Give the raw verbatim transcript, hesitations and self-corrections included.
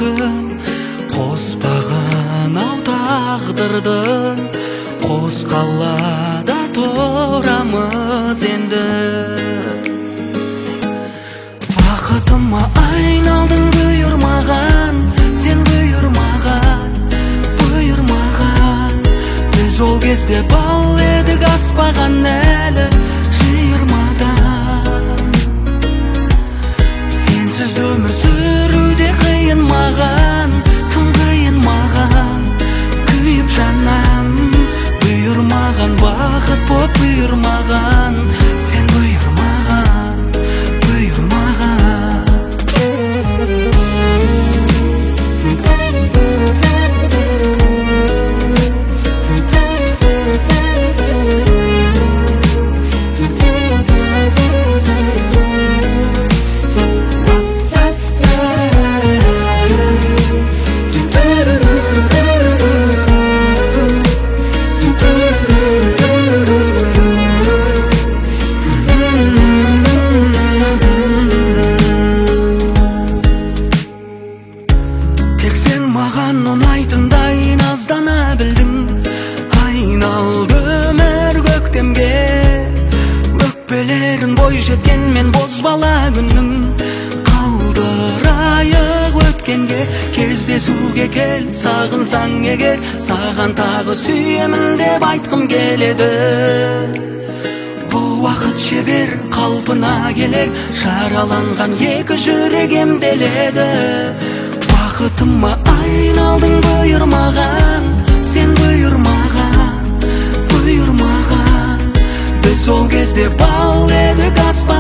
мүмкін, қоспаған ау тағдырдың, қос қалада тұрамыз енді. Бақытыма айналдың бұйырмаған, сен бұйырмаған, бұйырмаған. Біз ол кезде бал едік, аспаған әлі жиырмадан. Сенсіз өмір сүруде қиын маған, тым қиын маған. Күйіп жанам, бұйырмаған бақыт боп бұйырмаған. Сен бұйырмаған, бұйырмаған. Тек сен маған ұнайтындай наздана білдің. Айналды өмір көктемге, өкпелерін бой жеткенмен бозбала күннің. Қалдырайық өткенге, кездесуге кел, сағынсаң егер. Саған тағы сүйемін деп айтқым келеді. Бұл уақыт шебер қалпына келер, жараланған екі жүрек емделеді. Бақытыма айналдың бұйырмаған, сен бұйырмаған, бұйырмаған. Біз ол кезде бал едік, аспан